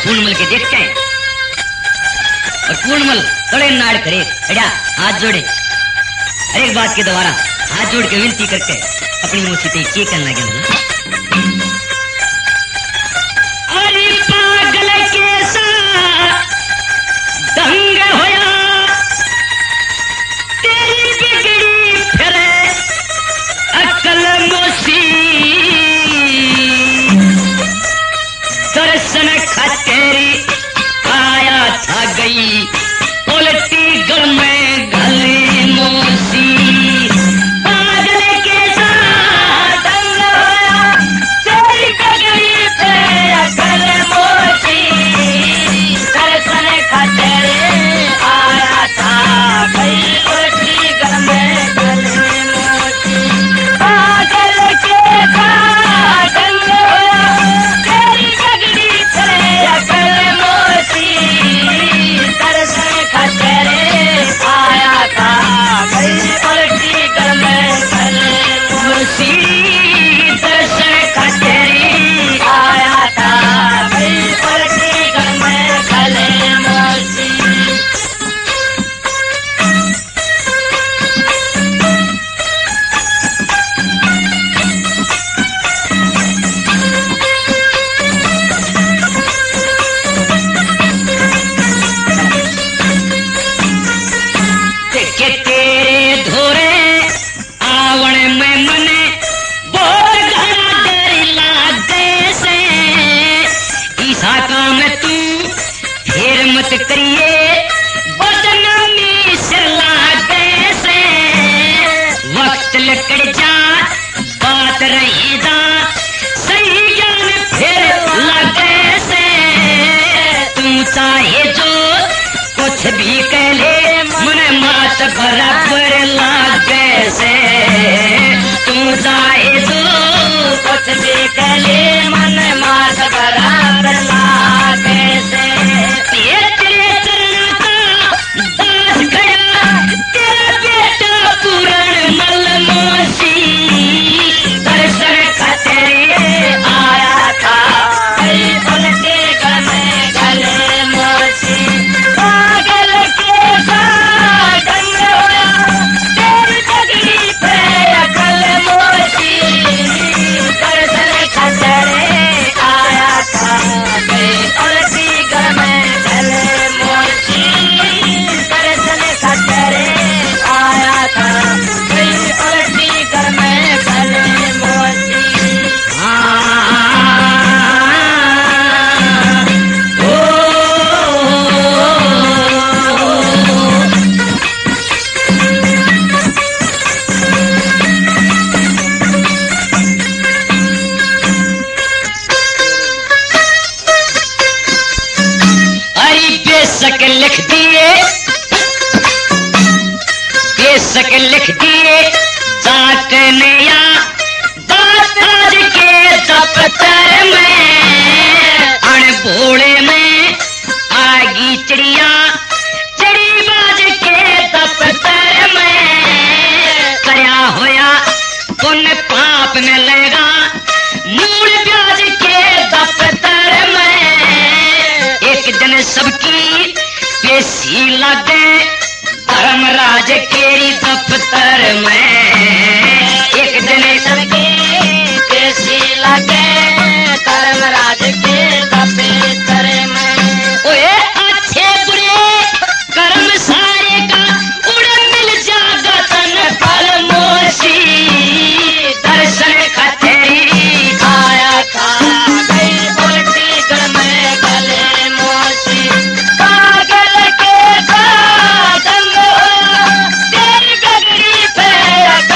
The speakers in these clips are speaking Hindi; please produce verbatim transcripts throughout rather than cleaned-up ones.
पूर्णमल के देखते हैं और पूर्णमल थोड़े नाड़ करे अड़ा हाथ जोड़े एक बात के दोबारा हाथ जोड़ के विनती करके अपनी मुसी पे के करना गया अरे पागल कैसा दंग होया तेरी बिगड़ी फिरे अकल मोसी दर्शन खातेरी आया था गई उल्टी गल में गली मोसी पागल के साथ दंग होया तेरी बिगड़ी फिरे अकल मोसी दर्शन खातेरी आया था गई उल्टी गल में गली मोसी पागल के साथ दंग होया तेरी बिगड़ी फिरे अकल मोसी दर्शन खातेरी आया था गई उल्टी गल में गली मोसी दर्शन खातेरी आया था गई उल्टी गल में गली मोसी के तेरे धोरे आवण में मने बहुत घना डर लागे से ईसा काम तू फिर मत करिए बदनामी से लागे से वक्त लकड़ जा बात रही जा सही ज्ञान फिर लागे से तू चाहे जो कुछ भी कह ले मन मात बराबर लागे से तू चाहे तो कुछ भी कह ले मन मात बराबर लागे से ये तेरे चरण का दास खड़ा तेरा बेटा पूरण मल मोसी दर्शन खातेरी आया था गई उल्टी गल में गले मोसी पागल के साथ दंग होया तेरी बिगड़ी फिरे अकल मोसी दर्शन खातेरी आया था गई उल्टी गल में गले मोसी दर्शन खातेरी आया था गई उल्टी गल में गले मोसी अरे बेशक लिख दिए बेशक लिख दिए जाट नया बात आज के दफ्तर में अणभोले में आगी चिड़िया चिड़ी बाज के दफ्तर में करया होया पुन पाप में लेगा मूल ब्याज के दफ्तर में एक दिन सबकी पेशी लगे धर्मराज केरी दफ्तर में एक दिन सबकी पेशी लगे धर्मराज के दफ्तर में ओए अच्छे बुरे कर्म सारे का उड़ मिल जागा तन फल मोसी दर्शन खातेरी आया था गई उल्टी गल में गले मोसी पागल के साथ दंग होया तेरी बिगड़ी फिरे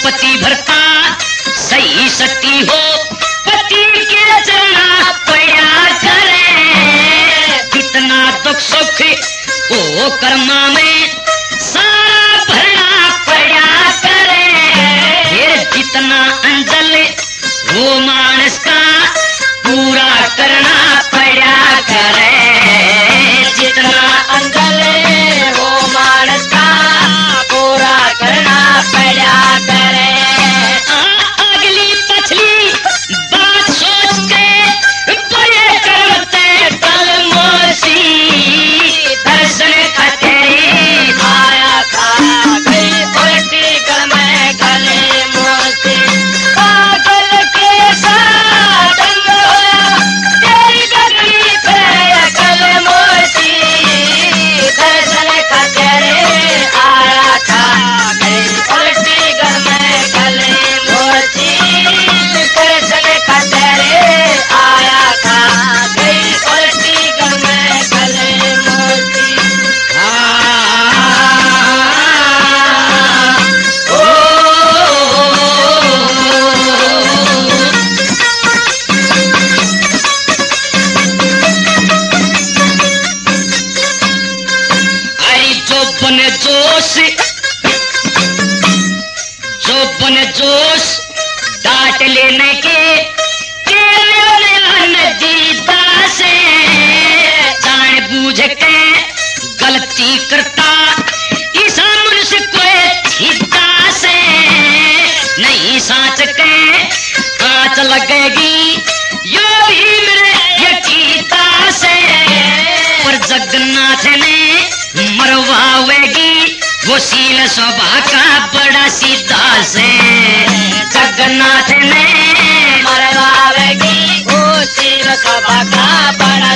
पति भरता सही सती हो पति के चलना पड़ा करे जितना दुख सुख ओ कर्मा में सारा भरना पड़ा करे फिर जितना अंजल वो मानस का पूरा करना पड़ा करे जितना अंजल वो मानस का पूरा करना पड़ा करे अगली पछली बात सोच के बड़े करते कल मोसी दर्शन का तेरी आया था गई उल्टी गल में गले मोसी पागल के साथ होया तेरी गली पे गल मोसी दर्शन का तेरे आया था गई उल्टी गल में गले मोसी दर्शन का तेरे आया था गई उल्टी गल में गले मोसी बने जोश जो बने जोश डांट लेने के नदीदा से जान बूझ के गलती करता इस मनुष्य को छिदा से नहीं साँच के आँच लगेगी यो ही मेरे यकीता से पर जगन्नाथ ने मरवावेगी वो सील स्वभाव का बड़ा सीधा से जगन्नाथ ने मरवावेगी वो सील स्वभाव का बड़ा